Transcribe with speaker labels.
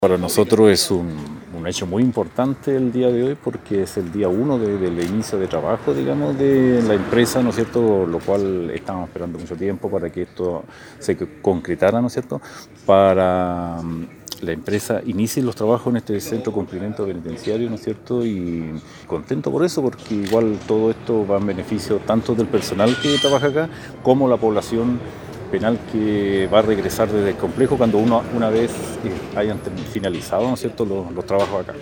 Speaker 1: Para nosotros es un hecho muy importante el día de hoy porque es el día uno del inicio de trabajo, digamos, de la empresa, ¿no es cierto? Lo cual estábamos esperando mucho tiempo para que esto se concretara, ¿no es cierto? Para la empresa inicie los trabajos en este centro de cumplimiento penitenciario, ¿no es cierto? Y contento por eso, porque igual todo esto va en beneficio tanto del personal que trabaja acá como la población penal que va a regresar desde el complejo cuando una vez hayan finalizado, ¿no es cierto?, los trabajos acá.